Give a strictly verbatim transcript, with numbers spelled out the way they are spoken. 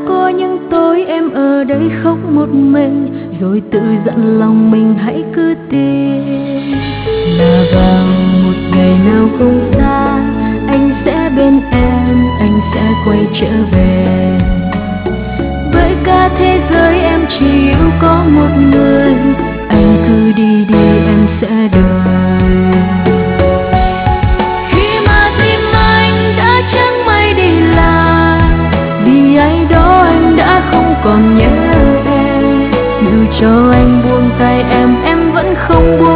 có những tối em ở đây khóc một mình, rồi tự dặn lòng mình hãy cứ tin là vào một ngày nào không xa, anh sẽ bên em, anh sẽ quay trở về. Với cả thế giới em chỉ yêu có một người, anh cứ đi đi em sẽ đợi. Khi mà tim anh đã chẳng may đi lạc, vì ai đó anh đã không còn nhớ em. Dù cho anh buông tay em, em vẫn không buông